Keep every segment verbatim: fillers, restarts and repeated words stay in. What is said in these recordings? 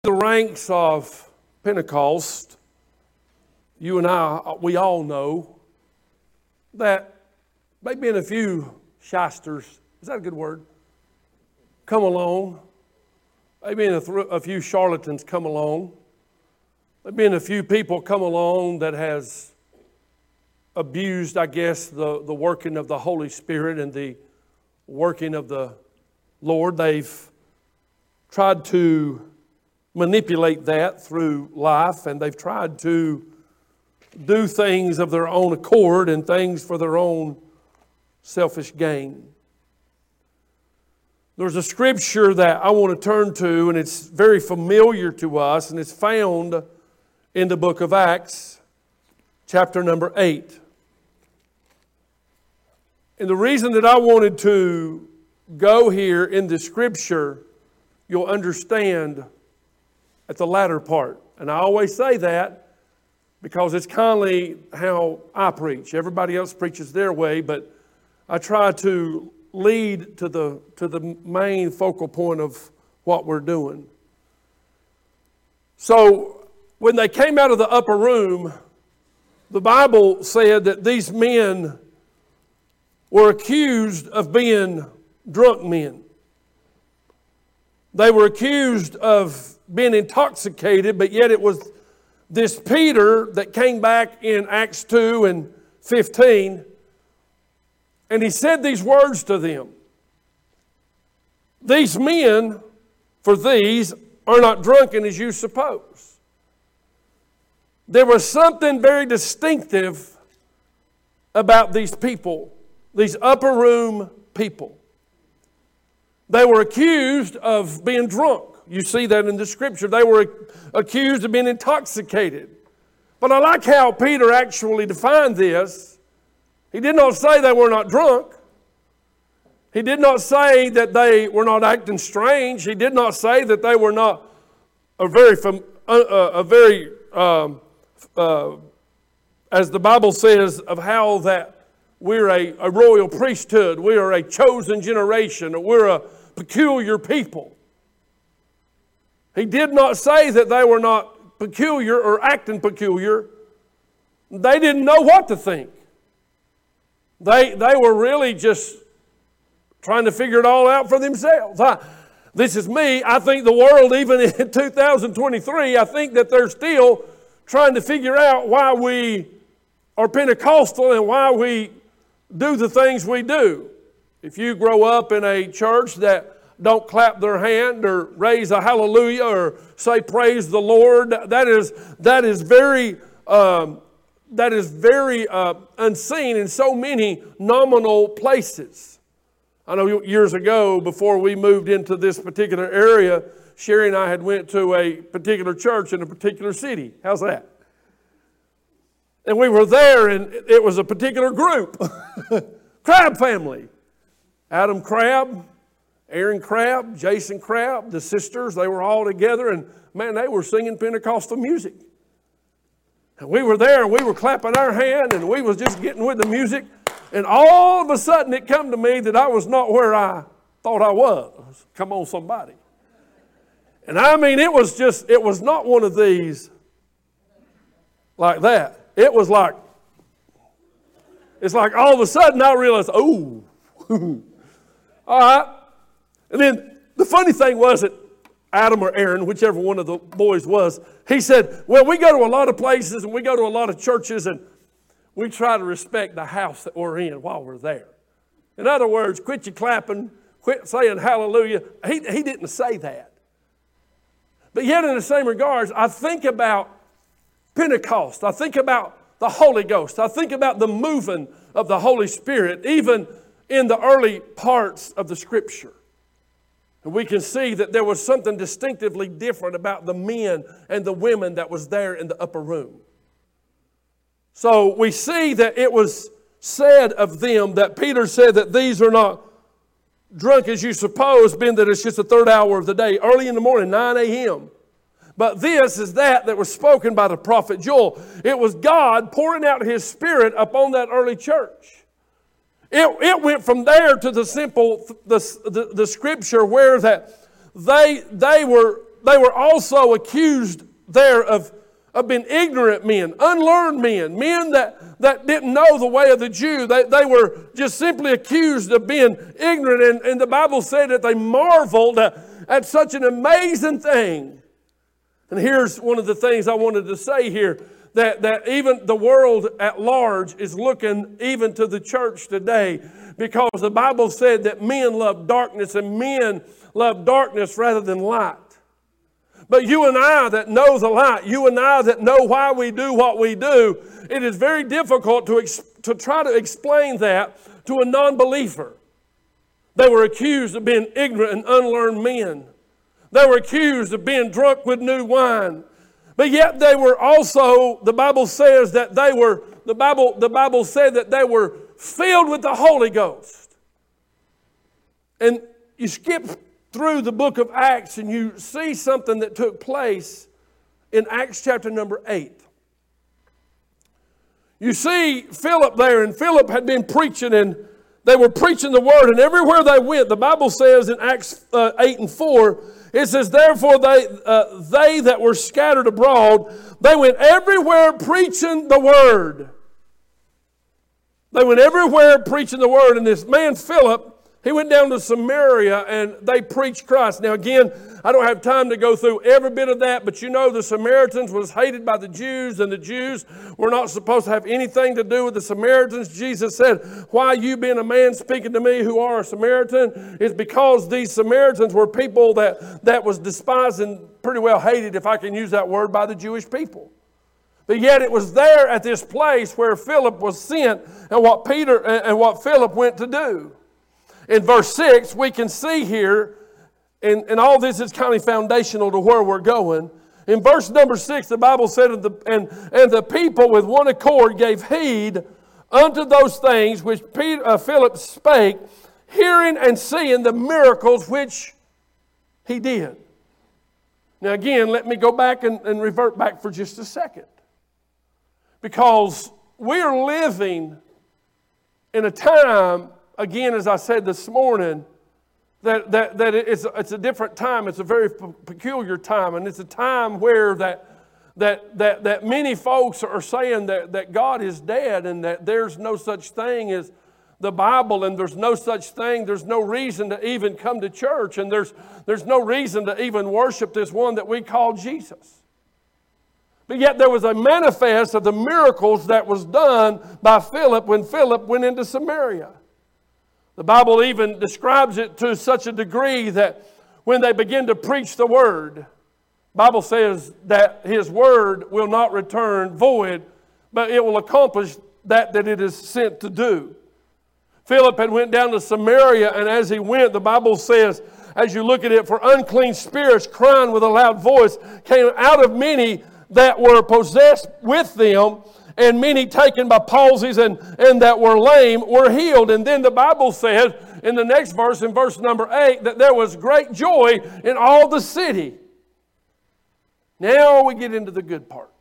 The ranks of Pentecost, you and I, we all know that maybe in a few shysters, is that a good word? Come along. Maybe in a, th- a few charlatans come along. Maybe in a few people come along that has abused, I guess, the, the working of the Holy Spirit and the working of the Lord. They've tried to manipulate that through life, and they've tried to do things of their own accord and things for their own selfish gain. There's a scripture that I want to turn to, and it's very familiar to us, and it's found in the book of Acts, chapter number eight. And the reason that I wanted to go here in the scripture, you'll understand at the latter part. And I always say that because it's kindly how I preach. Everybody else preaches their way, but I try to lead to the to the main focal point of what we're doing. So when they came out of the upper room, the Bible said that these men were accused of being drunk men. They were accused of being intoxicated, but yet it was this Peter that came back in Acts two and fifteen, and he said these words to them. These men, for these, are not drunken as you suppose. There was something very distinctive about these people, these upper room people. They were accused of being drunk. You see that in the scripture. They were accused of being intoxicated. But I like how Peter actually defined this. He did not say they were not drunk. He did not say that they were not acting strange. He did not say that they were not a very, a, a very um, uh, as the Bible says, of how that we're a, a royal priesthood. We are a chosen generation. We're a peculiar people. He did not say that they were not peculiar or acting peculiar. They didn't know what to think. They, they were really just trying to figure it all out for themselves. I, this is me. I think the world, even in two thousand twenty-three, I think that they're still trying to figure out why we are Pentecostal and why we do the things we do. If you grow up in a church that don't clap their hand or raise a hallelujah or say praise the Lord, that is that is very um, that is very uh, unseen in so many nominal places. I know years ago, before we moved into this particular area, Sherry and I had went to a particular church in a particular city. How's that? And we were there, and it was a particular group, Crabb family, Adam Crabb, Aaron Crabb, Jason Crabb, the sisters, they were all together, and man, they were singing Pentecostal music. And we were there, and we were clapping our hand, and we was just getting with the music, and all of a sudden it come to me that I was not where I thought I was. Come on, somebody. And I mean, it was just, it was not one of these like that. It was like, it's like all of a sudden I realized, oh, all right. And then the funny thing was that Adam or Aaron, whichever one of the boys was, he said, well, we go to a lot of places and we go to a lot of churches and we try to respect the house that we're in while we're there. In other words, quit your clapping, quit saying hallelujah. He, he didn't say that. But yet in the same regards, I think about Pentecost. I think about the Holy Ghost. I think about the moving of the Holy Spirit, even in the early parts of the Scripture. And we can see that there was something distinctively different about the men and the women that was there in the upper room. So we see that it was said of them that Peter said that these are not drunk as you suppose, being that it's just the third hour of the day, early in the morning, nine a.m. But this is that that was spoken by the prophet Joel. It was God pouring out His Spirit upon that early church. It, it went from there to the simple, the, the, the scripture where that they, they were they were also accused there of, of being ignorant men, unlearned men, men that, that didn't know the way of the Jew. They, they were just simply accused of being ignorant. And, and the Bible said that they marveled at, at such an amazing thing. And here's one of the things I wanted to say here, that, that even the world at large is looking even to the church today, because the Bible said that men love darkness and men love darkness rather than light. But you and I that know the light, you and I that know why we do what we do, it is very difficult to, ex- to try to explain that to a non-believer. They were accused of being ignorant and unlearned men. They were accused of being drunk with new wine. But yet they were also, the Bible says that they were, the Bible, the Bible said that they were filled with the Holy Ghost. And you skip through the book of Acts and you see something that took place in Acts chapter number eight. You see Philip there, and Philip had been preaching, and they were preaching the word, and everywhere they went, the Bible says in Acts uh, eight and four, it says, therefore they, uh, they that were scattered abroad, they went everywhere preaching the word. They went everywhere preaching the word. And this man Philip, he went down to Samaria and they preached Christ. Now again, I don't have time to go through every bit of that, but you know the Samaritans was hated by the Jews, and the Jews were not supposed to have anything to do with the Samaritans. Jesus said, why you being a man speaking to me who are a Samaritan? It's because these Samaritans were people that, that was despised and pretty well hated, if I can use that word, by the Jewish people. But yet it was there at this place where Philip was sent, and what Peter and what Philip went to do. In verse six, we can see here, and, and all this is kind of foundational to where we're going. In verse number six, the Bible said, and the, and, and the people with one accord gave heed unto those things which Peter, uh, Philip spake, hearing and seeing the miracles which he did. Now again, let me go back and, and revert back for just a second. Because we are living in a time, again, as I said this morning, that, that, that it's, it's a different time. It's a very peculiar time. And it's a time where that, that, that, that many folks are saying that, that God is dead and that there's no such thing as the Bible, and there's no such thing, there's no reason to even come to church, and there's, there's no reason to even worship this one that we call Jesus. But yet there was a manifest of the miracles that was done by Philip when Philip went into Samaria. The Bible even describes it to such a degree that when they begin to preach the word, the Bible says that his word will not return void, but it will accomplish that that it is sent to do. Philip had went down to Samaria, and as he went, the Bible says, as you look at it, for unclean spirits crying with a loud voice came out of many that were possessed with them, and many taken by palsies and, and that were lame were healed. And then the Bible says in the next verse, in verse number eight, that there was great joy in all the city. Now we get into the good part.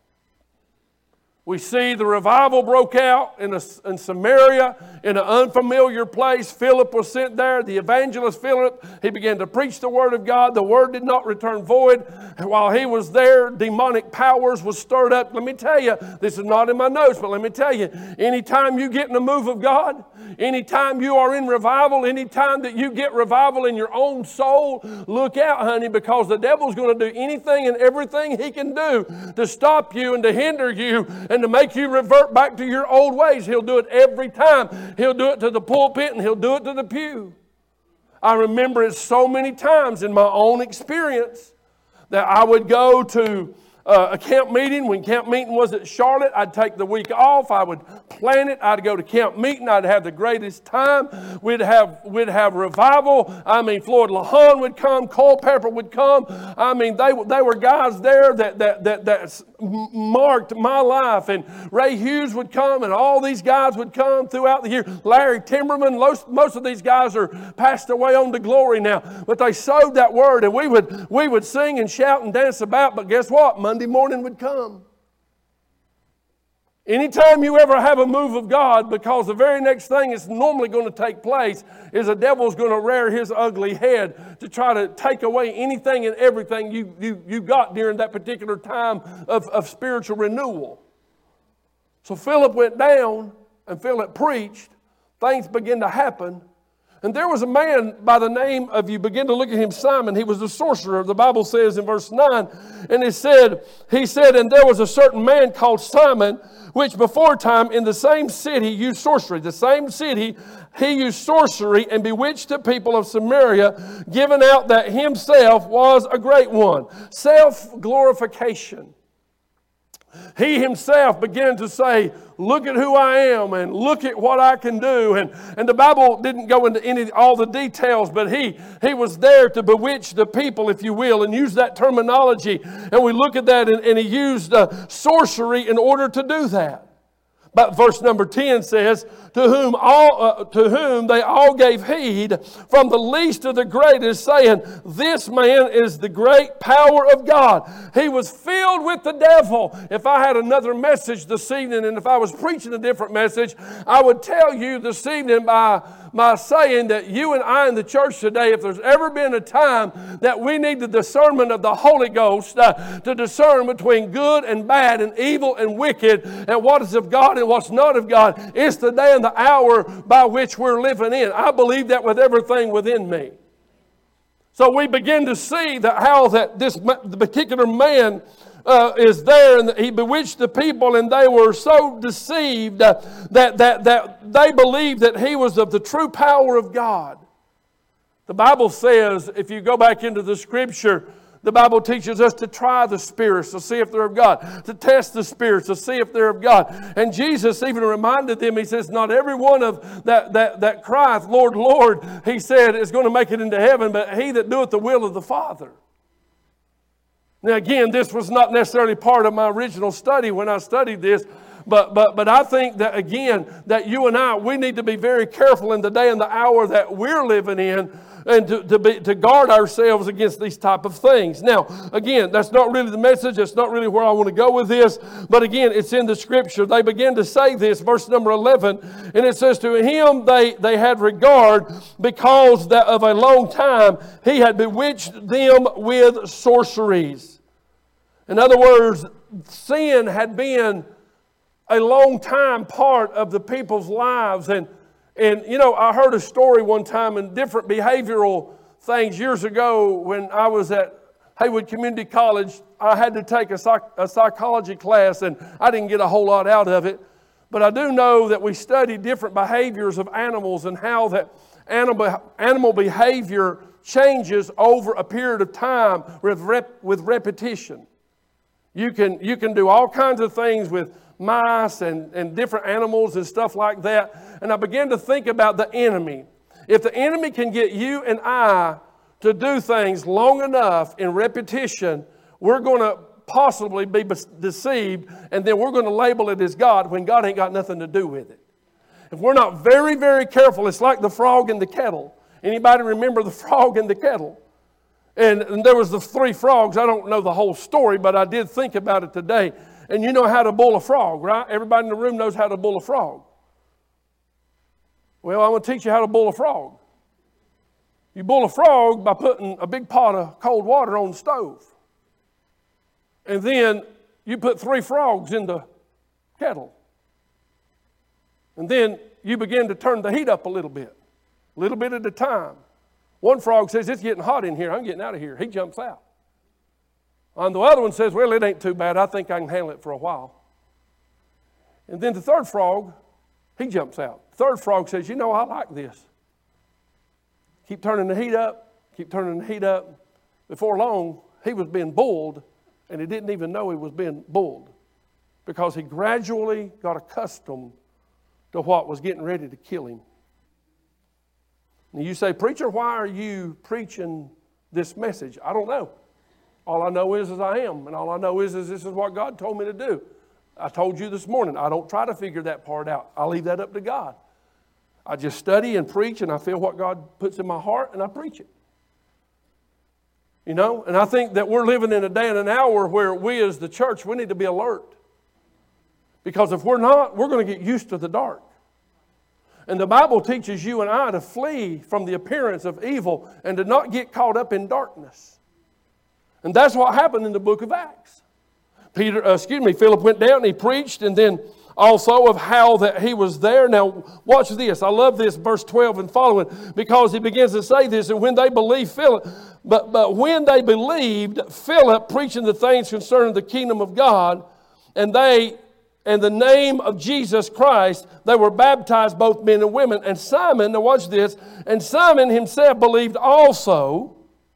We see the revival broke out in, a, in Samaria, in an unfamiliar place. Philip was sent there, the evangelist Philip. He began to preach the word of God. The word did not return void. And while he was there, demonic powers was stirred up. Let me tell you, this is not in my notes, but let me tell you, anytime you get in the move of God, anytime you are in revival, anytime that you get revival in your own soul, look out, honey, because the devil's going to do anything and everything he can do to stop you and to hinder you and to make you revert back to your old ways. He'll do it every time. He'll do it to the pulpit and he'll do it to the pew. I remember it so many times in my own experience that I would go to uh, a camp meeting. When camp meeting was at Charlotte, I'd take the week off. I would plan it. I'd go to camp meeting. I'd have the greatest time. We'd have we'd have revival. I mean, Floyd LaHan would come. Cole Pepper would come. I mean, they they were guys there that that that that marked my life. And Ray Hughes would come, and all these guys would come throughout the year. Larry Timberman. Most, most of these guys are passed away on to glory now. But they sowed that word, and we would we would sing and shout and dance about. But guess what? Monday morning would come. Anytime you ever have a move of God, because the very next thing that's normally going to take place is the devil's going to rear his ugly head to try to take away anything and everything you, you, you got during that particular time of, of spiritual renewal. So Philip went down and Philip preached. Things began to happen. And there was a man by the name of, you begin to look at him, Simon. He was a sorcerer, the Bible says in verse nine. And it said, he said, and there was a certain man called Simon, which before time in the same city used sorcery. The same city he used sorcery and bewitched the people of Samaria, giving out that himself was a great one. Self-glorification. He himself began to say, look at who I am and look at what I can do. And, and the Bible didn't go into any all the details, but he, he was there to bewitch the people, if you will, and use that terminology. And we look at that, and, and he used uh, sorcery in order to do that. But verse number ten says, to whom all uh, to whom they all gave heed, from the least to the greatest, saying, this man is the great power of God. He was filled with the devil. If I had another message this evening, and if I was preaching a different message, I would tell you this evening by, by saying that you and I in the church today, if there's ever been a time that we need the discernment of the Holy Ghost uh, to discern between good and bad and evil and wicked and what is of God and what's not of God, it's the day and the hour by which we're living in. I believe that with everything within me. So we begin to see that how that this the particular man uh, is there, and he bewitched the people, and they were so deceived uh, that, that, that they believed that he was of the true power of God. The Bible says, if you go back into the Scripture, the Bible teaches us to try the spirits to see if they're of God, to test the spirits to see if they're of God. And Jesus even reminded them, he says, not every one of that, that, that crieth, Lord, Lord, he said, is going to make it into heaven, but he that doeth the will of the Father. Now again, this was not necessarily part of my original study when I studied this, But, but, but I think that, again, that you and I, we need to be very careful in the day and the hour that we're living in, and to, to, be, to guard ourselves against these type of things. Now, again, that's not really the message. That's not really where I want to go with this. But again, it's in the Scripture. They begin to say this, verse number eleven, and it says, to him they, they had regard because that of a long time he had bewitched them with sorceries. In other words, sin had been a long time part of the people's lives. And, and you know, I heard a story one time in different behavioral things years ago when I was at Haywood Community College. I had to take a, psych, a psychology class, and I didn't get a whole lot out of it. But I do know that we studied different behaviors of animals and how that animal, animal behavior changes over a period of time with, rep, with repetition. You can, you can do all kinds of things with mice and, and different animals and stuff like that. And I began to think about the enemy. If the enemy can get you and I to do things long enough in repetition, we're going to possibly be deceived, and then we're going to label it as God when God ain't got nothing to do with it. If we're not very, very careful, it's like the frog in the kettle. Anybody remember the frog in the kettle? And, and there was the three frogs. I don't know the whole story, but I did think about it today. And you know how to bull a frog, right? Everybody in the room knows how to bull a frog. Well, I'm going to teach you how to bull a frog. You bull a frog by putting a big pot of cold water on the stove. And then you put three frogs in the kettle. And then you begin to turn the heat up a little bit, a little bit at a time. One frog says, it's getting hot in here. I'm getting out of here. He jumps out. And the other one says, well, it ain't too bad. I think I can handle it for a while. And then the third frog, he jumps out. The third frog says, you know, I like this. Keep turning the heat up. Keep turning the heat up. Before long, he was being bulled, and he didn't even know he was being bulled because he gradually got accustomed to what was getting ready to kill him. And you say, preacher, why are you preaching this message? I don't know. All I know is, is I am. And all I know is, is this is what God told me to do. I told you this morning, I don't try to figure that part out. I leave that up to God. I just study and preach, and I feel what God puts in my heart, and I preach it. You know, and I think that we're living in a day and an hour where we as the church, we need to be alert. Because if we're not, we're going to get used to the dark. And the Bible teaches you and I to flee from the appearance of evil and to not get caught up in darkness. And that's what happened in the book of Acts. Peter, uh, excuse me, Philip went down and he preached, and then also of how that he was there. Now, watch this. I love this, verse twelve and following, because he begins to say this, and when they believed Philip, but, but when they believed Philip preaching the things concerning the kingdom of God, and they, in the name of Jesus Christ, they were baptized, both men and women. And Simon, now watch this, and Simon himself believed also.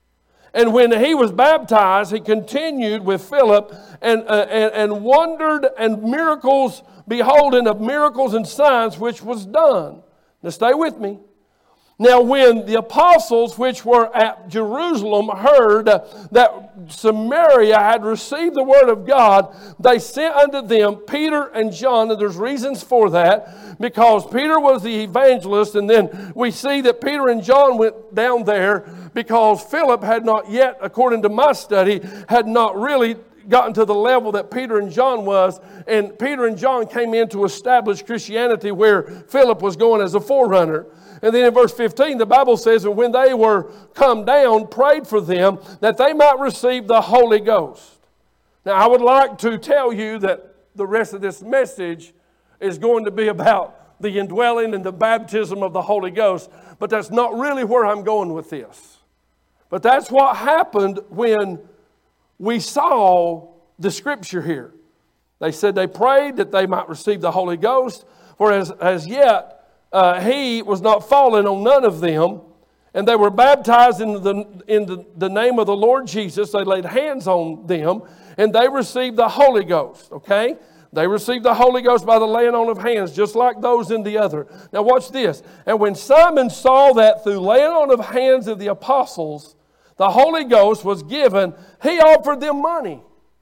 And when he was baptized, he continued with Philip and, uh, and, and wondered and miracles, beholding of miracles and signs which was done. Now stay with me. Now when the apostles which were at Jerusalem heard that Samaria had received the word of God, they sent unto them Peter and John. And there's reasons for that, because Peter was the evangelist, and then we see that Peter and John went down there because Philip had not yet, according to my study, had not really gotten to the level that Peter and John was. And Peter and John came in to establish Christianity where Philip was going as a forerunner. And then in verse fifteen, the Bible says, and when they were come down, prayed for them that they might receive the Holy Ghost. Now, I would like to tell you that the rest of this message is going to be about the indwelling and the baptism of the Holy Ghost, but that's not really where I'm going with this. But that's what happened when we saw the scripture here. They said they prayed that they might receive the Holy Ghost, for as, as yet uh, he was not fallen on none of them, and they were baptized in the in the, the name of the Lord Jesus. They laid hands on them, and they received the Holy Ghost. Okay? They received the Holy Ghost by the laying on of hands, just like those in the other. Now watch this. And when Simon saw that through laying on of hands of the apostles, the Holy Ghost was given, he offered them money.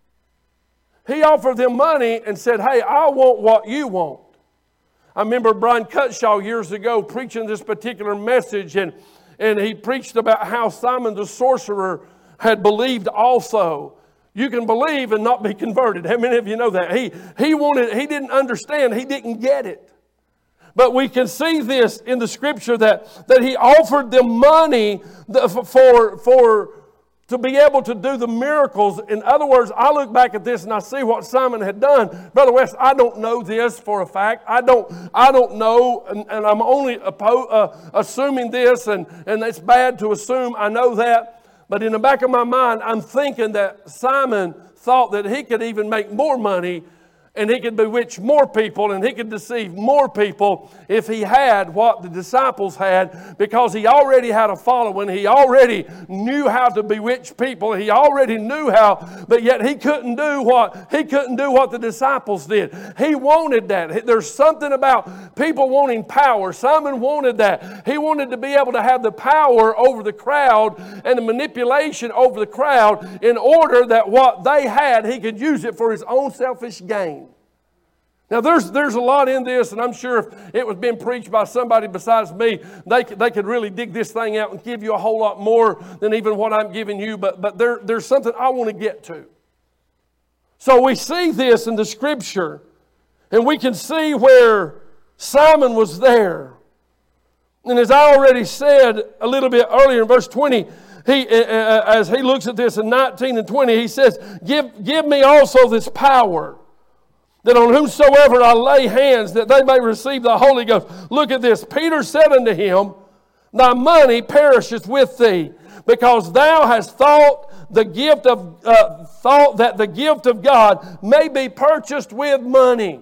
He offered them money and said, hey, I want what you want. I remember Brian Cutshaw years ago preaching this particular message, and, and he preached about how Simon the sorcerer had believed also. You can believe and not be converted. How many of you know that? He, he wanted, he didn't understand. He didn't get it. But we can see this in the scripture that, that he offered them money for, for, to be able to do the miracles. In other words, I look back at this and I see what Simon had done. Brother West, I don't know this for a fact. I don't, I don't know, and, and I'm only oppo- uh, assuming this, and, and it's bad to assume I know that. But in the back of my mind, I'm thinking that Simon thought that he could even make more money, and he could bewitch more people, and he could deceive more people if he had what the disciples had, because he already had a following. He already knew how to bewitch people. He already knew how, but yet he couldn't do what he couldn't do what the disciples did. He wanted that. There's something about people wanting power. Simon wanted that. He wanted to be able to have the power over the crowd and the manipulation over the crowd in order that what they had, he could use it for his own selfish gain. Now, there's there's a lot in this, and I'm sure if it was being preached by somebody besides me, they could, they could really dig this thing out and give you a whole lot more than even what I'm giving you. But, but there, there's something I want to get to. So we see this in the scripture, and we can see where Simon was there. And as I already said a little bit earlier in verse twenty, he, uh, as he looks at this in nineteen and twenty, he says, give, give me also this power, that on whomsoever I lay hands, that they may receive the Holy Ghost. Look at this. Peter said unto him, thy money perisheth with thee, because thou hast thought the gift of uh, thought that the gift of God may be purchased with money.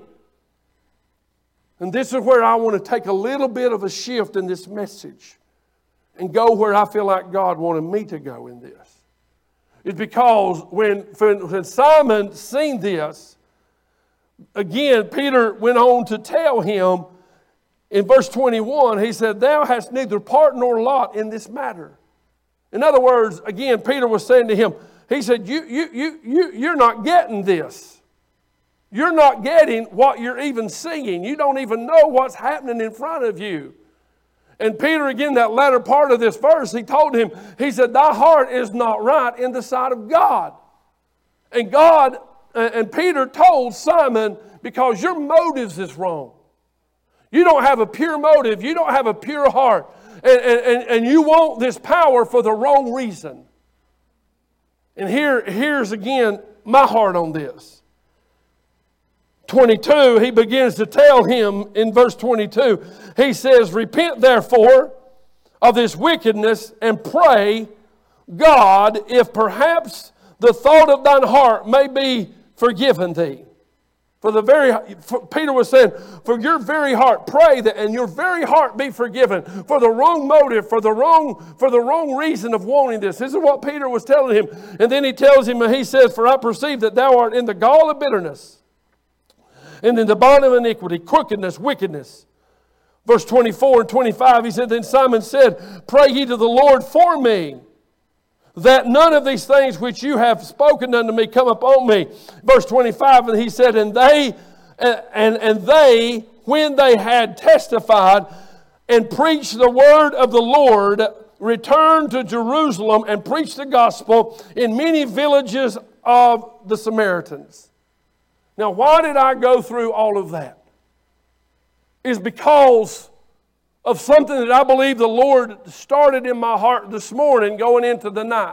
And this is where I want to take a little bit of a shift in this message and go where I feel like God wanted me to go in this. It's because when, when Simon seen this, again, Peter went on to tell him in verse twenty-one, he said, thou hast neither part nor lot in this matter. In other words, again, Peter was saying to him, he said, you, you, you, you, you're not getting this. You're not getting what you're even seeing. You don't even know what's happening in front of you. And Peter, again, that latter part of this verse, he told him, he said, thy heart is not right in the sight of God. And God and Peter told Simon, because your motives is wrong. You don't have a pure motive. You don't have a pure heart. And, and, and you want this power for the wrong reason. And here, here's again my heart on this. twenty-two, he begins to tell him in verse twenty-two. He says, repent therefore of this wickedness and pray God, if perhaps the thought of thine heart may be forgiven thee. For the very, for, Peter was saying, for your very heart, pray that, and your very heart be forgiven for the wrong motive, for the wrong, for the wrong reason of wanting this. This is what Peter was telling him. And then he tells him, and he says, for I perceive that thou art in the gall of bitterness, and in the bond of iniquity, crookedness, wickedness. Verse twenty-four and twenty-five, he said, then Simon said, pray ye to the Lord for me, that none of these things which you have spoken unto me come upon me. Verse twenty-five, and he said, and they, and, and they, when they had testified and preached the word of the Lord, returned to Jerusalem and preached the gospel in many villages of the Samaritans. Now, why did I go through all of that? It's because of something that I believe the Lord started in my heart this morning going into the night.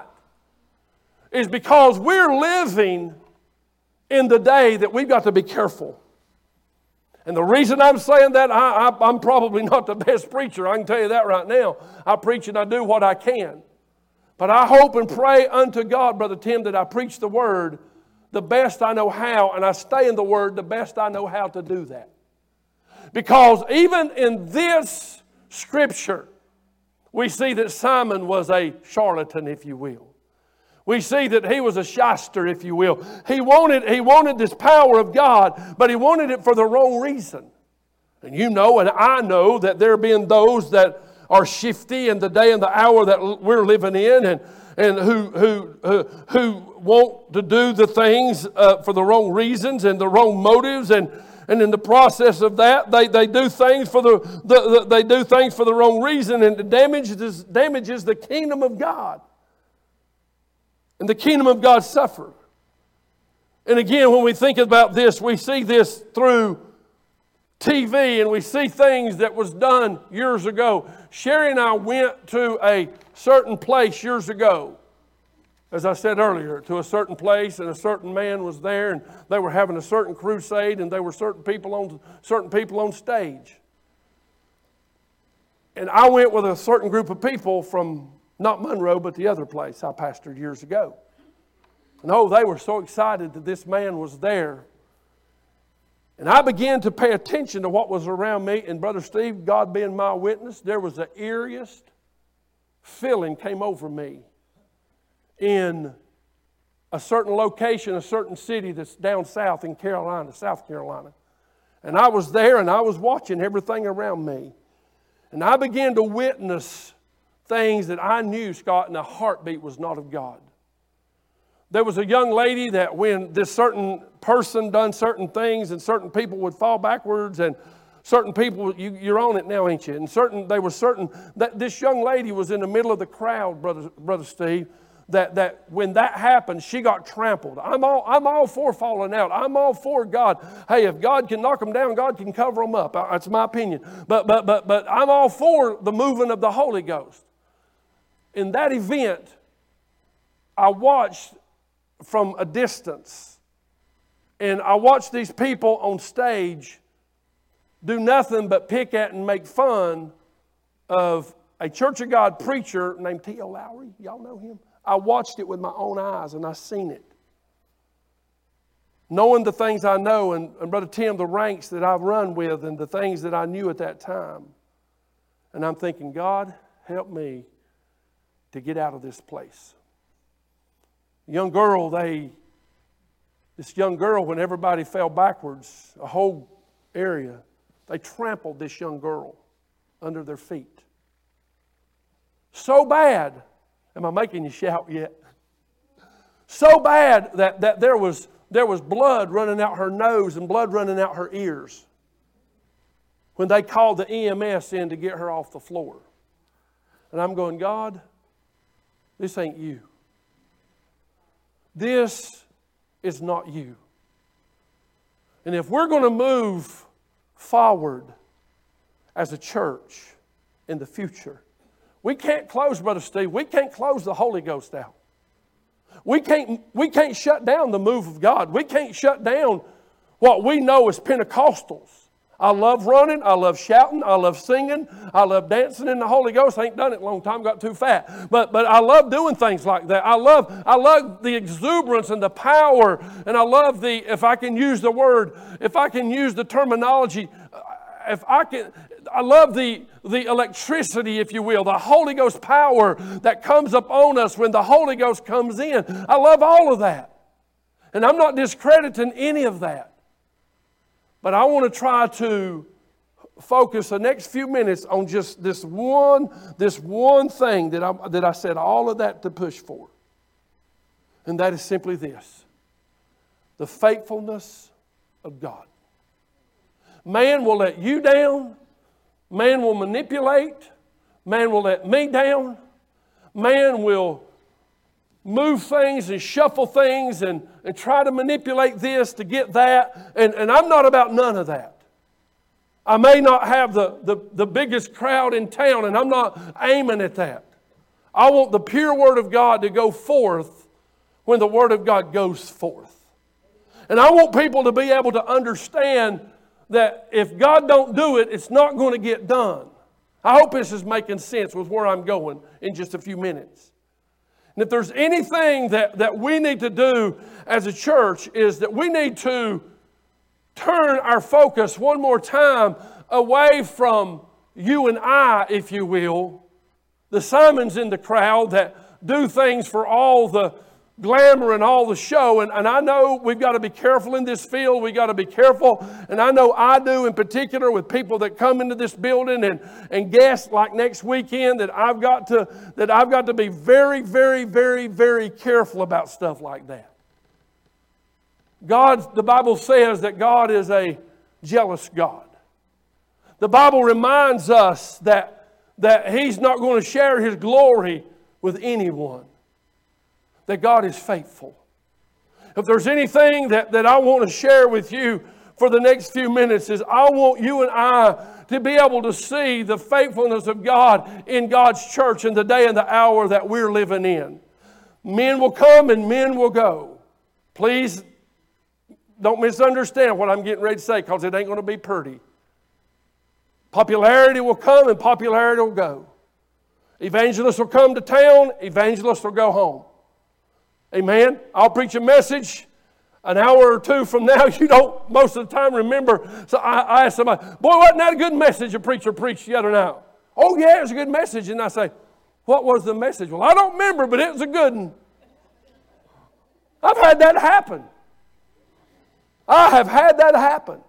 Is because we're living in the day that we've got to be careful. And the reason I'm saying that, I, I, I'm probably not the best preacher. I can tell you that right now. I preach and I do what I can. But I hope and pray unto God, Brother Tim, that I preach the Word the best I know how, and I stay in the Word the best I know how to do that. Because even in this Scripture, we see that Simon was a charlatan, if you will. We see that he was a shyster, if you will. He wanted, he wanted this power of God, but he wanted it for the wrong reason. And you know, and I know, that there have been those that are shifty in the day and the hour that we're living in, and, and who, who, who, who want to do the things uh, for the wrong reasons and the wrong motives, and And in the process of that, they, they do things for the, the, the they do things for the wrong reason, and it damages damages the kingdom of God. And the kingdom of God suffer. And again, when we think about this, we see this through T V, and we see things that was done years ago. Sherry and I went to a certain place years ago. As I said earlier, to a certain place, and a certain man was there, and they were having a certain crusade, and there were certain people on certain people on stage. And I went with a certain group of people from not Monroe, but the other place I pastored years ago. And oh, they were so excited that this man was there. And I began to pay attention to what was around me. And Brother Steve, God being my witness, there was the eeriest feeling came over me in a certain location, a certain city that's down south in Carolina, South Carolina. And I was there, and I was watching everything around me. And I began to witness things that I knew, Scott, in a heartbeat was not of God. There was a young lady that when this certain person done certain things, and certain people would fall backwards, and certain people, you, you're on it now, ain't you? And certain, they were certain, that this young lady was in the middle of the crowd, Brother, Brother Steve, That, that when that happened, she got trampled. I'm all, I'm all for falling out. I'm all for God. Hey, if God can knock them down, God can cover them up. That's my opinion. But, but, but, but I'm all for the moving of the Holy Ghost. In that event, I watched from a distance. And I watched these people on stage do nothing but pick at and make fun of a Church of God preacher named T L Lowry. Y'all know him? I watched it with my own eyes, and I seen it. Knowing the things I know, and, and Brother Tim, the ranks that I've run with, and the things that I knew at that time. And I'm thinking, God, help me to get out of this place. A young girl, they, this young girl, when everybody fell backwards, a whole area, they trampled this young girl under their feet. So bad. Am I making you shout yet? So bad that, that there was, there was blood running out her nose and blood running out her ears when they called the E M S in to get her off the floor. And I'm going, God, this ain't you. This is not you. And if we're going to move forward as a church in the future, we can't close, Brother Steve, we can't close the Holy Ghost out. We can't, we can't shut down the move of God. We can't shut down what we know as Pentecostals. I love running. I love shouting. I love singing. I love dancing in the Holy Ghost. I ain't done it a long time. Got too fat. But but I love doing things like that. I love I love the exuberance and the power. And I love the, if I can use the word, if I can use the terminology, if I can, I love the, the electricity, if you will, the Holy Ghost power that comes upon us when the Holy Ghost comes in. I love all of that. And I'm not discrediting any of that. But I want to try to focus the next few minutes on just this one, this one thing that I, that I said all of that to push for. And that is simply this: the faithfulness of God. Man will let you down. Man will manipulate. Man will let me down. Man will move things and shuffle things and, and try to manipulate this to get that. And, and I'm not about none of that. I may not have the, the, the biggest crowd in town, and I'm not aiming at that. I want the pure Word of God to go forth when the Word of God goes forth. And I want people to be able to understand that if God don't do it, it's not going to get done. I hope this is making sense with where I'm going in just a few minutes. And if there's anything that, that we need to do as a church, is that we need to turn our focus one more time away from you and I, if you will, the Simons in the crowd that do things for all the glamour and all the show. And, and I know we've got to be careful in this field. We've got to be careful. And I know I do in particular with people that come into this building and, and guests like next weekend, that I've got to that I've got to be very, very, very, very careful about stuff like that. God, the Bible says that God is a jealous God. The Bible reminds us that, that He's not going to share His glory with anyone. That God is faithful. If there's anything that, that I want to share with you for the next few minutes, is I want you and I to be able to see the faithfulness of God in God's church in the day and the hour that we're living in. Men will come and men will go. Please don't misunderstand what I'm getting ready to say, because it ain't going to be pretty. Popularity will come and popularity will go. Evangelists will come to town, evangelists will go home. Amen. I'll preach a message an hour or two from now. You don't most of the time remember. So I, I ask somebody, boy, wasn't that a good message a preacher preached the other night? Oh, yeah, it was a good message. And I say, what was the message? Well, I don't remember, but it was a good one. I've had that happen. I have had that happen.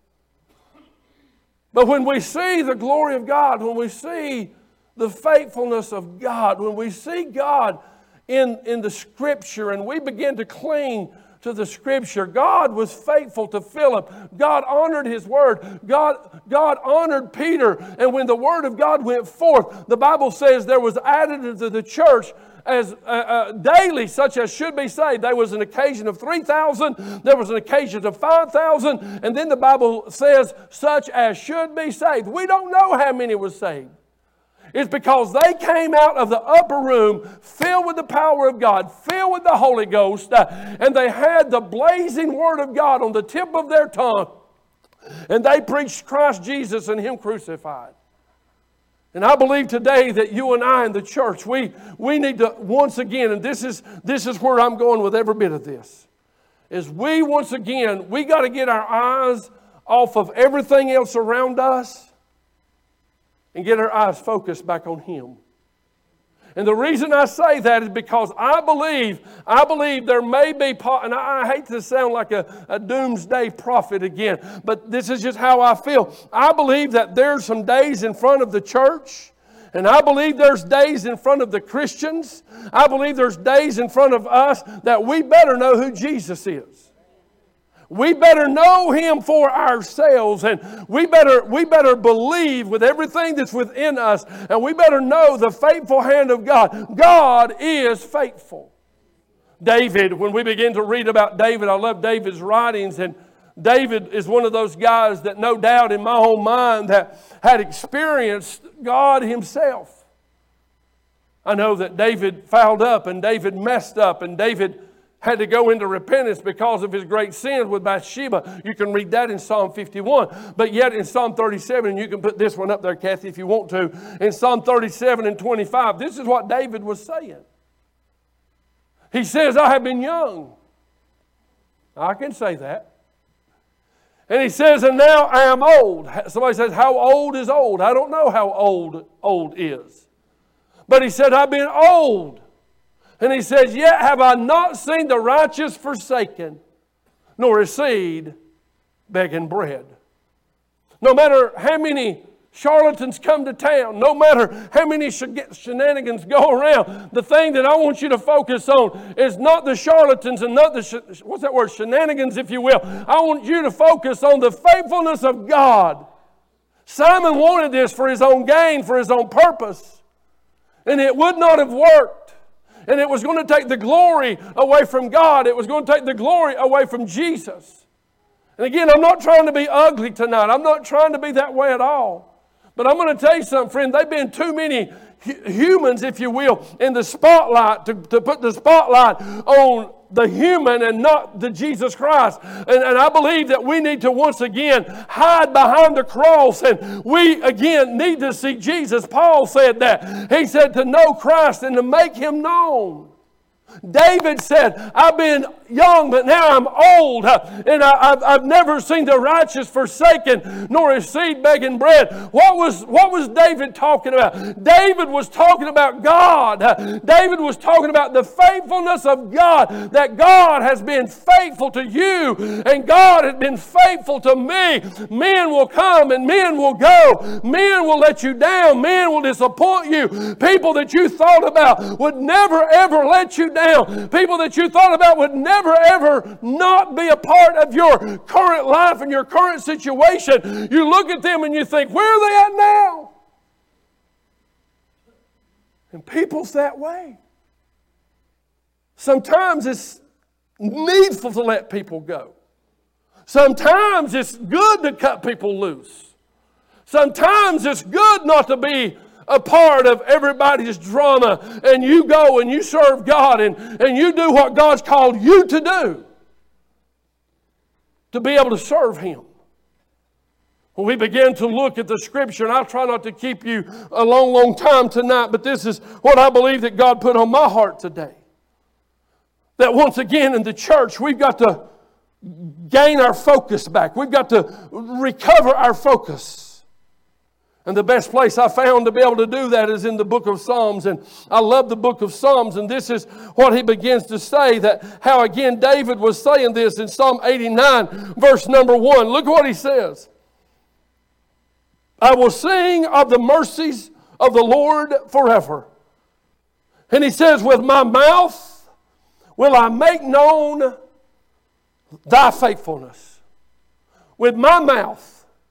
But when we see the glory of God, when we see the faithfulness of God, when we see God In, in the Scripture, and we begin to cling to the Scripture. God was faithful to Philip. God honored His Word. God, God honored Peter. And when the Word of God went forth, the Bible says there was added into the church as uh, uh, daily such as should be saved. There was an occasion of three thousand. There was an occasion of five thousand. And then the Bible says such as should be saved. We don't know how many was saved. It's because they came out of the upper room filled with the power of God, filled with the Holy Ghost, uh, and they had the blazing Word of God on the tip of their tongue. And they preached Christ Jesus and Him crucified. And I believe today that you and I in the church, we, we need to once again, and this is, this is where I'm going with every bit of this, is we once again, we got to get our eyes off of everything else around us and get our eyes focused back on Him. And the reason I say that is because I believe, I believe there may be, and I hate to sound like a, a doomsday prophet again, but this is just how I feel. I believe that there's some days in front of the church, and I believe there's days in front of the Christians. I believe there's days in front of us that we better know who Jesus is. We better know Him for ourselves, and we better, we better believe with everything that's within us, and we better know the faithful hand of God. God is faithful. David, when we begin to read about David, I love David's writings, and David is one of those guys that no doubt in my own mind that had experienced God himself. I know that David fouled up and David messed up and David had to go into repentance because of his great sins with Bathsheba. You can read that in Psalm fifty-one. But yet in Psalm thirty-seven, and you can put this one up there, Kathy, if you want to. In Psalm thirty-seven and twenty-five, this is what David was saying. He says, I have been young. I can say that. And he says, and now I am old. Somebody says, how old is old? I don't know how old old is. But he said, I've been old. And he says, yet have I not seen the righteous forsaken, nor his seed begging bread. No matter how many charlatans come to town, no matter how many shenanigans go around, the thing that I want you to focus on is not the charlatans and not the, what's that word, shenanigans, if you will. I want you to focus on the faithfulness of God. Simon wanted this for his own gain, for his own purpose, and it would not have worked. And it was going to take the glory away from God. It was going to take the glory away from Jesus. And again, I'm not trying to be ugly tonight. I'm not trying to be that way at all. But I'm going to tell you something, friend. They've been too many humans, if you will, in the spotlight to, to put the spotlight on the human and not the Jesus Christ. And, and I believe that we need to once again hide behind the cross, and we again need to see Jesus. Paul said that. He said to know Christ and to make Him known. David said, I've been young, but now I'm old, and I, I've, I've never seen the righteous forsaken, nor his seed begging bread. What was, what was David talking about? David was talking about God. David was talking about the faithfulness of God, that God has been faithful to you, and God has been faithful to me. Men will come and men will go. Men will let you down. Men will disappoint you. People that you thought about would never ever let you down. People that you thought about would never ever not be a part of your current life and your current situation. You look at them and you think, where are they at now? And people's that way. Sometimes it's needful to let people go. Sometimes it's good to cut people loose. Sometimes it's good not to be a part of everybody's drama, and you go and you serve God and, and you do what God's called you to do to be able to serve Him. When we begin to look at the Scripture, and I'll try not to keep you a long, long time tonight, but this is what I believe that God put on my heart today. That once again in the church, we've got to gain our focus back. We've got to recover our focus. And the best place I found to be able to do that is in the book of Psalms. And I love the book of Psalms. And this is what he begins to say, that how again David was saying this in Psalm eighty-nine, verse number one. Look what he says. I will sing of the mercies of the Lord forever. And he says, with my mouth will I make known thy faithfulness. With my mouth.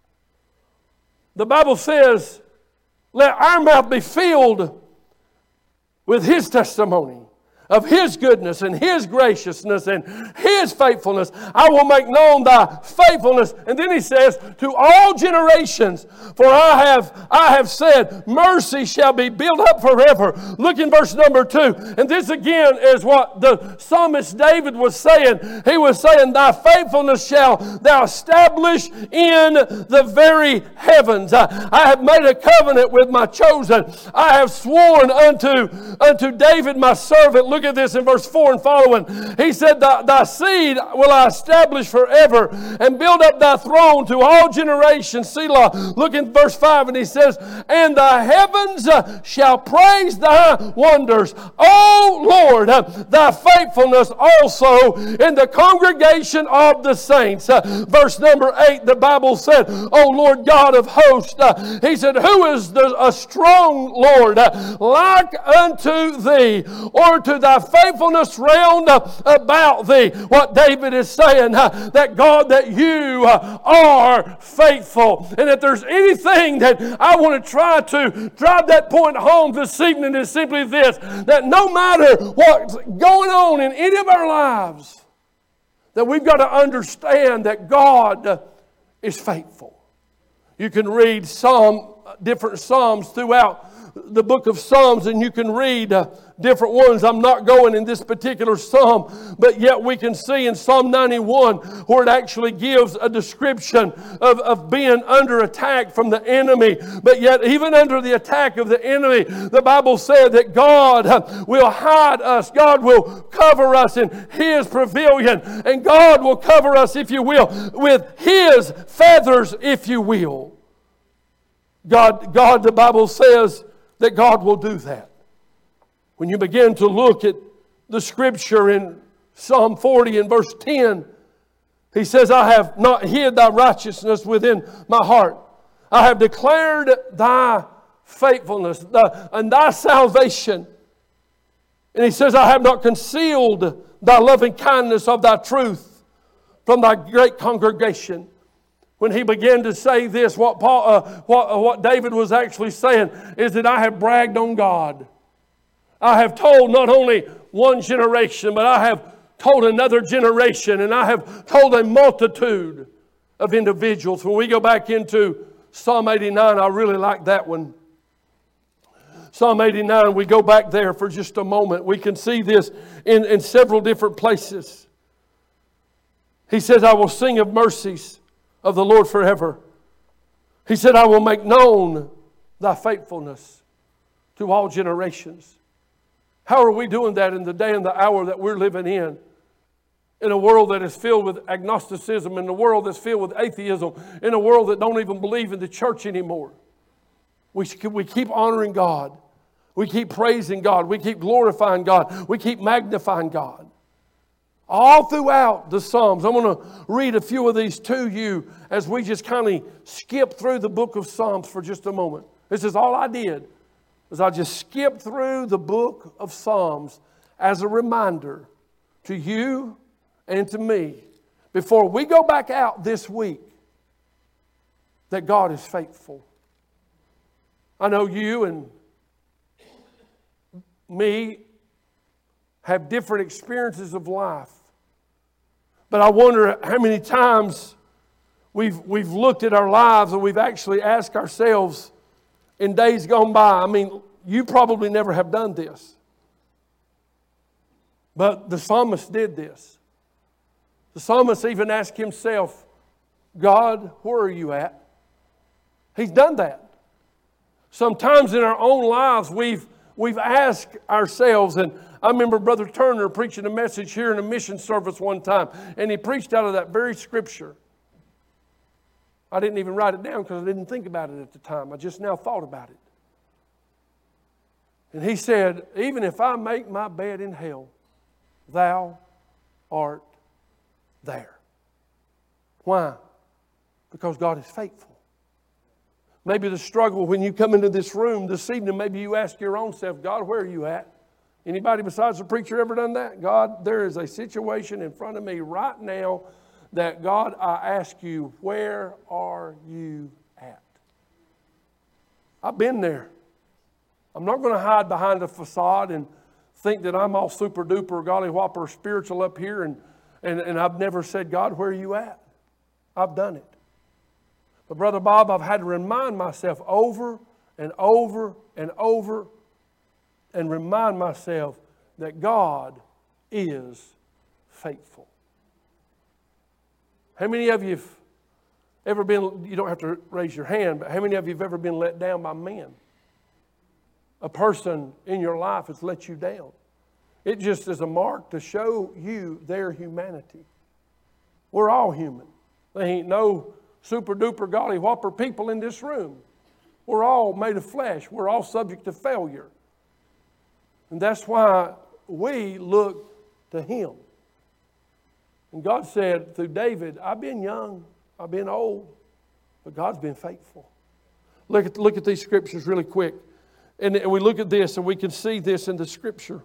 The Bible says, let our mouth be filled with His testimony of His goodness and His graciousness and His faithfulness. I will make known thy faithfulness. And then he says, to all generations, for I have, I have said, mercy shall be built up forever. Look in verse number two. And this again is what the psalmist David was saying. He was saying, thy faithfulness shall thou establish in the very heavens. I, I have made a covenant with my chosen. I have sworn unto, unto David my servant. Look at this in verse four and following. He said, thy, thy seed will I establish forever and build up thy throne to all generations. Selah. Look in verse five and he says, and the heavens shall praise thy wonders. O Lord, thy faithfulness also in the congregation of the saints. Verse number eight, the Bible said, O Lord God of hosts, he said, who is the, a strong Lord like unto thee, or to thy faithfulness round about thee? What David is saying, that God, that you are faithful. And if there's anything that I want to try to drive that point home this evening, is simply this, that no matter what's going on in any of our lives, that we've got to understand that God is faithful. You can read Psalm, different Psalms throughout the book of Psalms, and you can read uh, different ones. I'm not going in this particular Psalm, but yet we can see in Psalm ninety-one where it actually gives a description of, of being under attack from the enemy. But yet even under the attack of the enemy, the Bible said that God uh, will hide us. God will cover us in His pavilion. And God will cover us, if you will, with His feathers, if you will. God, God, the Bible says that God will do that. When you begin to look at the scripture in Psalm forty and verse ten, he says, I have not hid thy righteousness within my heart. I have declared thy faithfulness thy, and thy salvation. And he says, I have not concealed thy loving kindness of thy truth from thy great congregation. When he began to say this, what, Paul, uh, what, uh, what David was actually saying is that I have bragged on God. I have told not only one generation, but I have told another generation, and I have told a multitude of individuals. When we go back into Psalm eighty-nine, I really like that one. Psalm eighty-nine, we go back there for just a moment. We can see this in, in several different places. He says, I will sing of mercies of the Lord forever. He said, I will make known thy faithfulness to all generations. How are we doing that in the day and the hour that we're living in? In a world that is filled with agnosticism, in a world that's filled with atheism, in a world that don't even believe in the church anymore. We, we keep honoring God. We keep praising God. We keep glorifying God. We keep magnifying God. All throughout the Psalms. I'm going to read a few of these to you as we just kind of skip through the book of Psalms for just a moment. This is all I did, was I just skipped through the book of Psalms as a reminder to you and to me before we go back out this week that God is faithful. I know you and me have different experiences of life. But I wonder how many times we've, we've looked at our lives and we've actually asked ourselves in days gone by. I mean, you probably never have done this. But the psalmist did this. The psalmist even asked himself, God, where are you at? He's done that. Sometimes in our own lives we've We've asked ourselves, and I remember Brother Turner preaching a message here in a mission service one time, and he preached out of that very scripture. I didn't even write it down because I didn't think about it at the time. I just now thought about it. And he said, even if I make my bed in hell, thou art there. Why? Because God is faithful. Maybe the struggle when you come into this room this evening, maybe you ask your own self, God, where are you at? Anybody besides the preacher ever done that? God, there is a situation in front of me right now that, God, I ask you, where are you at? I've been there. I'm not going to hide behind a facade and think that I'm all super duper, golly whopper spiritual up here and, and, and I've never said, God, where are you at? I've done it. But Brother Bob, I've had to remind myself over and over and over and remind myself that God is faithful. How many of you have ever been, you don't have to raise your hand, but how many of you have ever been let down by men? A person in your life has let you down. It just is a mark to show you their humanity. We're all human. There ain't no super duper golly whopper people in this room. We're all made of flesh. We're all subject to failure. And that's why we look to Him. And God said through David, I've been young, I've been old, but God's been faithful. Look at, look at these scriptures really quick. And, and we look at this and we can see this in the scripture.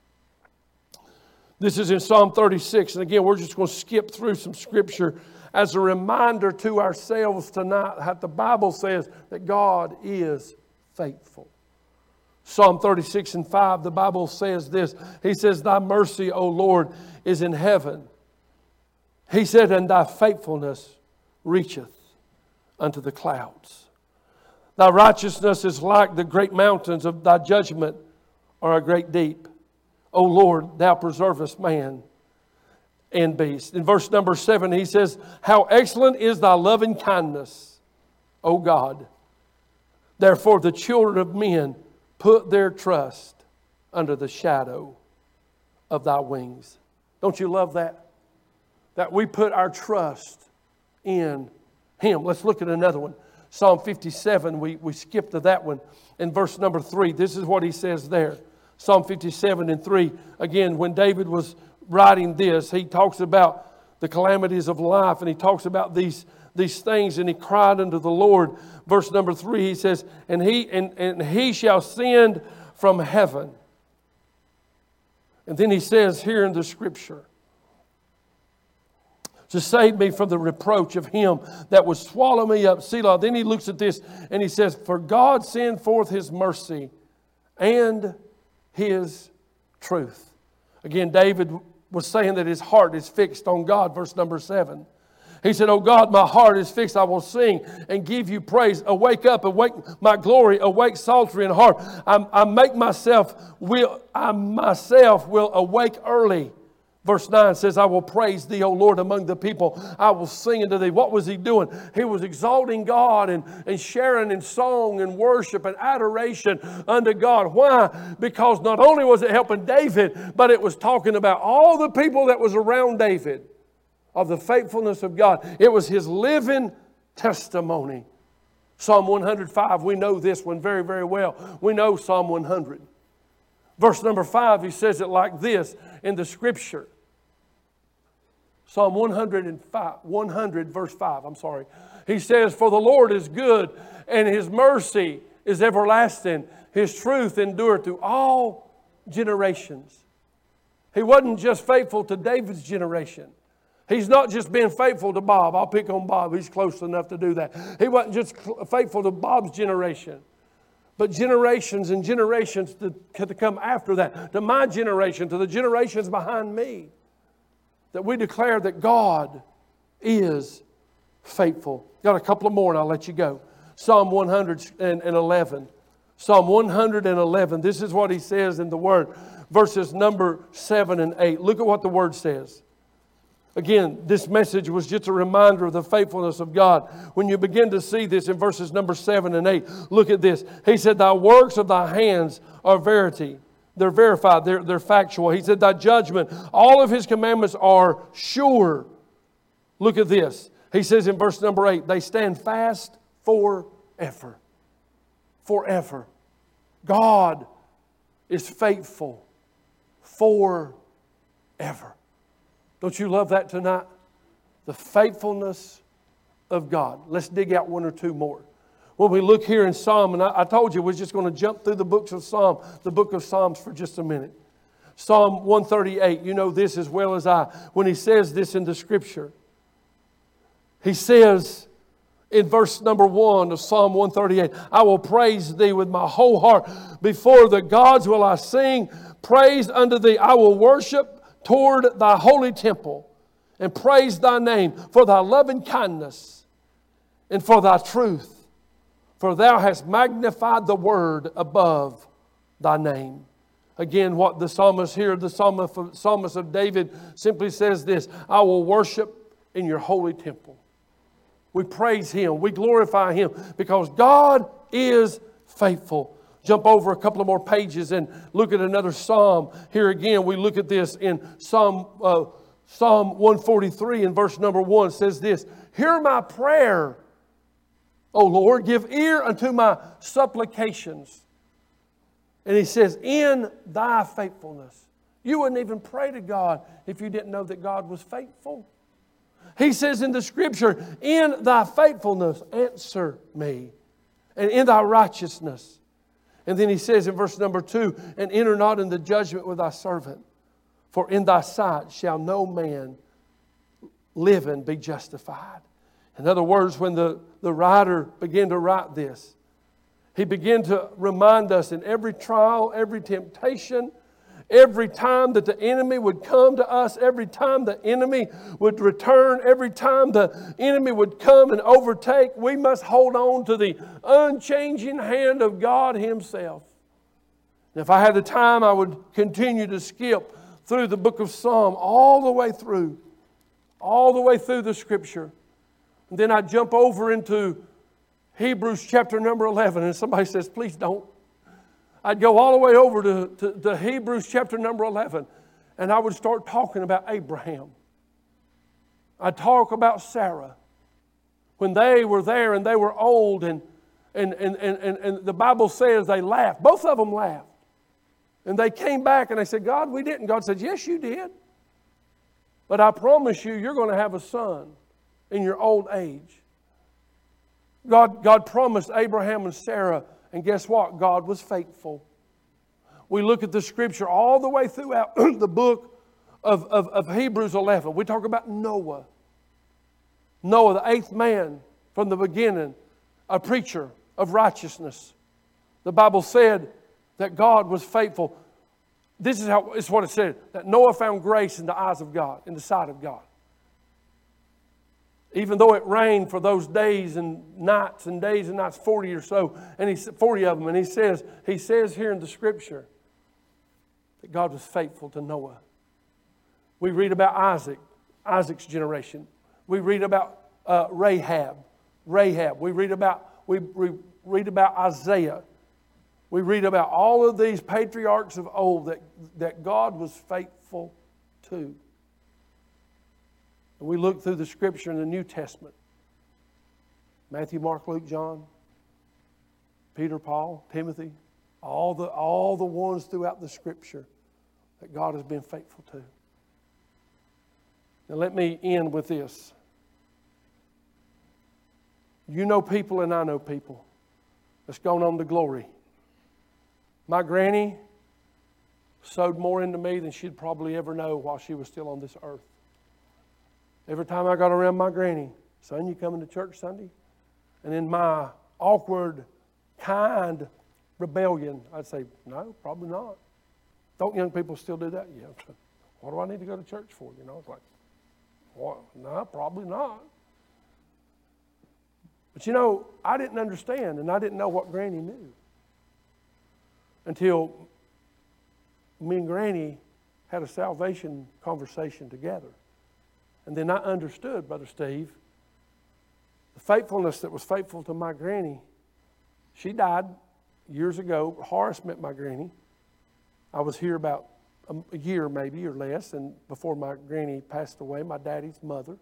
This is in Psalm thirty-six. And again, we're just going to skip through some scripture as a reminder to ourselves tonight that the Bible says that God is faithful. Psalm thirty-six and five, the Bible says this. He says, thy mercy, O Lord, is in heaven, He said, and thy faithfulness reacheth unto the clouds. Thy righteousness is like the great mountains, of thy judgment are a great deep. O Lord, thou preservest man and beast. In verse number seven, he says, how excellent is thy loving kindness, O God. Therefore the children of men put their trust under the shadow of thy wings. Don't you love that? That we put our trust in Him. Let's look at another one. Psalm fifty-seven, we, we skipped to that one. In verse number three, this is what he says there. Psalm fifty-seven and three. Again, when David was writing this, he talks about the calamities of life, and he talks about these, these things, and he cried unto the Lord. Verse number three, he says, and he, and, and he shall send from heaven. And then he says here in the scripture, to save me from the reproach of him that would swallow me up. Selah. Then he looks at this and he says, for God send forth His mercy and His truth. Again, David was saying that his heart is fixed on God. Verse number seven. He said, oh God, my heart is fixed. I will sing and give you praise. Awake up, awake my glory, awake psaltery and harp. I, I make myself, will, I myself will awake early. Verse nine says, I will praise thee, O Lord, among the people. I will sing unto thee. What was he doing? He was exalting God and, and sharing in song and worship and adoration unto God. Why? Because not only was it helping David, but it was talking about all the people that was around David of the faithfulness of God. It was his living testimony. Psalm one hundred five, we know this one very, very well. We know Psalm one hundred. Verse number five, he says it like this in the scripture. Psalm one hundred five, one hundred verse five, I'm sorry. He says, for the Lord is good, and His mercy is everlasting. His truth endureth to all generations. He wasn't just faithful to David's generation. He's not just been faithful to Bob. I'll pick on Bob. He's close enough to do that. He wasn't just faithful to Bob's generation. But generations and generations to, to come after that, to my generation, to the generations behind me, that we declare that God is faithful. Got a couple of more and I'll let you go. Psalm one hundred eleven. Psalm one hundred eleven. This is what he says in the Word. Verses number seven and eight. Look at what the Word says. Again, this message was just a reminder of the faithfulness of God. When you begin to see this in verses number seven and eight, look at this. He said, thy works of thy hands are verity. They're verified. They're, they're factual. He said, thy judgment, all of His commandments are sure. Look at this. He says in verse number eight, they stand fast forever. Forever. God is faithful forever. Don't you love that tonight? The faithfulness of God. Let's dig out one or two more. When we look here in Psalm, and I, I told you we're just going to jump through the books of Psalm, the book of Psalms for just a minute. Psalm one thirty-eight, you know this as well as I. When he says this in the scripture, he says in verse number one of Psalm one thirty-eight, I will praise thee with my whole heart. Before the gods will I sing praise unto thee. I will worship toward thy holy temple and praise thy name for thy loving kindness and for thy truth. For thou hast magnified the word above thy name. Again, what the psalmist here, the psalmist, psalmist of David simply says this, I will worship in your holy temple. We praise Him. We glorify Him because God is faithful. Jump over a couple of more pages and look at another psalm. Here again, we look at this in Psalm, uh, Psalm one forty-three in verse number one. It says this, hear my prayer, O Lord, give ear unto my supplications. And he says, in thy faithfulness. You wouldn't even pray to God if you didn't know that God was faithful. He says in the scripture, in thy faithfulness, answer me. And in thy righteousness. And then he says in verse number two, and enter not into judgment with thy servant, for in thy sight shall no man living be justified. In other words, when the, the writer began to write this, he began to remind us in every trial, every temptation, Every time that the enemy would come to us, every time the enemy would return, every time the enemy would come and overtake, we must hold on to the unchanging hand of God Himself. And if I had the time, I would continue to skip through the book of Psalm all the way through, all the way through the Scripture. And then I'd jump over into Hebrews chapter number eleven, and somebody says, please don't. I'd go all the way over to, to, to Hebrews chapter number eleven, and I would start talking about Abraham. I'd talk about Sarah. When they were there and they were old, and, and, and, and, and, and the Bible says they laughed. Both of them laughed. And they came back and they said, God, we didn't. God said, yes, you did. But I promise you, you're going to have a son in your old age. God, God promised Abraham and Sarah, and guess what? God was faithful. We look at the Scripture all the way throughout the book of, of, of Hebrews eleven. We talk about Noah. Noah, the eighth man from the beginning, a preacher of righteousness. The Bible said that God was faithful. This is how it's what it said, that Noah found grace in the eyes of God, in the sight of God. Even though it rained for those days and nights and days and nights, forty or so, and he forty of them, and he says, he says here in the Scripture that God was faithful to Noah. We read about Isaac, Isaac's generation. We read about uh, Rahab, Rahab. We read about we, we read about Isaiah. We read about all of these patriarchs of old that, that God was faithful to. And we look through the Scripture in the New Testament. Matthew, Mark, Luke, John, Peter, Paul, Timothy, all the, all the ones throughout the Scripture that God has been faithful to. Now let me end with this. You know people and I know people that's gone on to glory. My granny sowed more into me than she'd probably ever know while she was still on this earth. Every time I got around my granny, son, you coming to church Sunday? And in my awkward, kind rebellion, I'd say, no, probably not. Don't young people still do that? Yeah. What do I need to go to church for? You know, it's like, well, no, probably not. But you know, I didn't understand, and I didn't know what Granny knew until me and Granny had a salvation conversation together. And then I understood, Brother Steve, the faithfulness that was faithful to my granny. She died years ago. Horace met my granny. I was here about a year maybe or less, and before my granny passed away, my daddy's mother.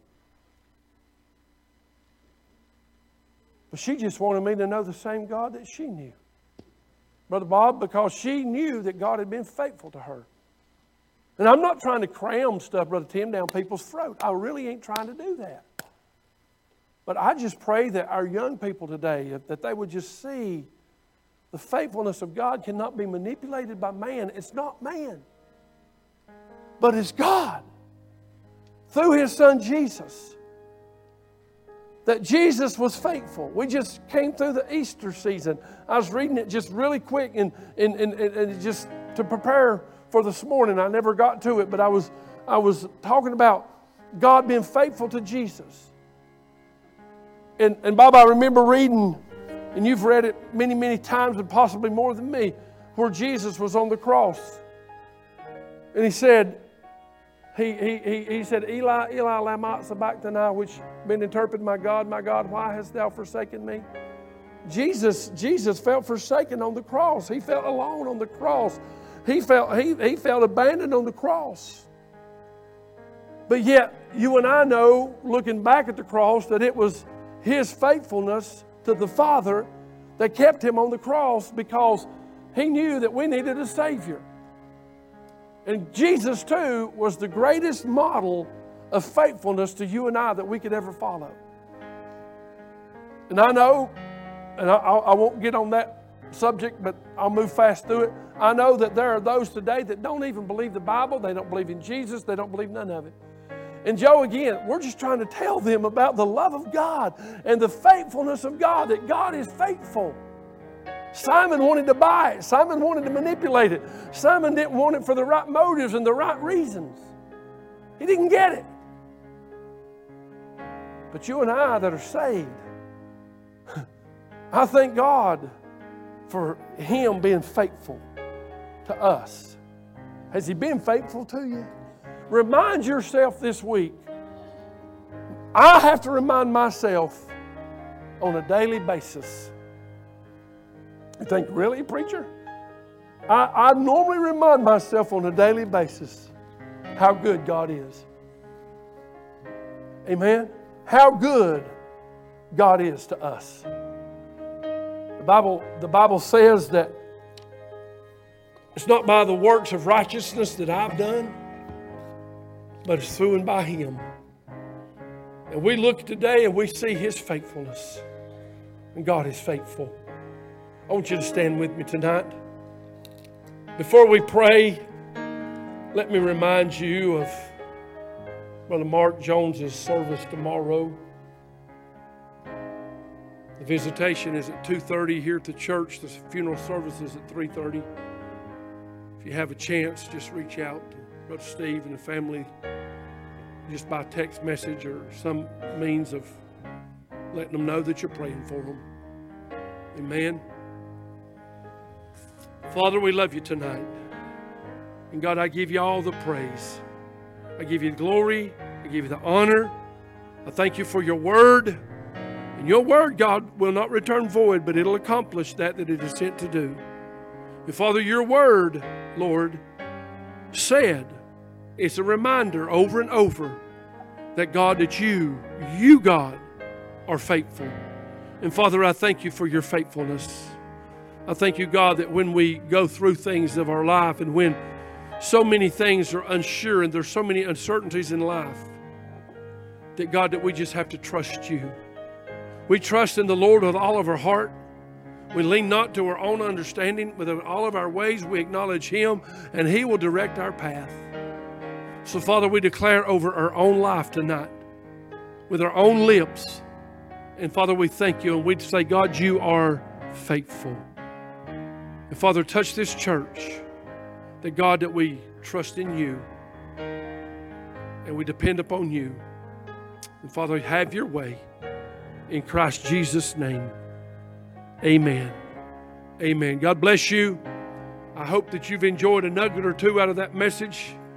But she just wanted me to know the same God that she knew. Brother Bob, because she knew that God had been faithful to her. And I'm not trying to cram stuff, Brother Tim, down people's throat. I really ain't trying to do that. But I just pray that our young people today, that they would just see the faithfulness of God cannot be manipulated by man. It's not man, but it's God. Through His Son Jesus. That Jesus was faithful. We just came through the Easter season. I was reading it just really quick and, and, and, and just to prepare for this morning. I never got to it, but I was, I was talking about God being faithful to Jesus. And, and Bob, I remember reading, and you've read it many, many times and possibly more than me, where Jesus was on the cross. And He said, He, he, he, he said, Eli, Eli, lama sabachthani, which been interpreted, my God, my God, why hast thou forsaken me? Jesus, Jesus felt forsaken on the cross. He felt alone on the cross. He felt, he, he felt abandoned on the cross. But yet, you and I know, looking back at the cross, that it was His faithfulness to the Father that kept Him on the cross, because He knew that we needed a Savior. And Jesus, too, was the greatest model of faithfulness to you and I that we could ever follow. And I know, and I, I won't get on that subject, but I'll move fast through it. I know that there are those today that don't even believe the Bible. They don't believe in Jesus. They don't believe none of it. And Joe, again, we're just trying to tell them about the love of God and the faithfulness of God, that God is faithful. Simon wanted to buy it. Simon wanted to manipulate it. Simon didn't want it for the right motives and the right reasons. He didn't get it. But you and I that are saved, I thank God for Him being faithful to us. Has He been faithful to you? Remind yourself this week. I have to remind myself on a daily basis. You think, really, preacher? I, I normally remind myself on a daily basis how good God is. Amen? How good God is to us. The Bible, the Bible says that it's not by the works of righteousness that I've done, but it's through and by Him. And we look today and we see His faithfulness. And God is faithful. I want you to stand with me tonight. Before we pray, let me remind you of Brother Mark Jones's service tomorrow. The visitation is at two thirty here at the church. The funeral service is at three thirty. If you have a chance, just reach out to Brother Steve and the family just by text message or some means of letting them know that you're praying for them. Amen. Father, we love you tonight. And God, I give you all the praise. I give you the glory. I give you the honor. I thank you for your word. And your word, God, will not return void, but it'll accomplish that that it is sent to do. And Father, your word, Lord, said, it's a reminder over and over that God, that you, you God, are faithful. And Father, I thank you for your faithfulness. I thank you, God, that when we go through things of our life and when so many things are unsure and there's so many uncertainties in life, that God, that we just have to trust you. We trust in the Lord with all of our heart. We lean not to our own understanding, but in all of our ways we acknowledge Him, and He will direct our path. So, Father, we declare over our own life tonight with our own lips. And, Father, we thank you, and we say, God, you are faithful. And, Father, touch this church, that, God, that we trust in you and we depend upon you. And, Father, have your way. In Christ Jesus' name, amen. Amen. God bless you. I hope that you've enjoyed a nugget or two out of that message.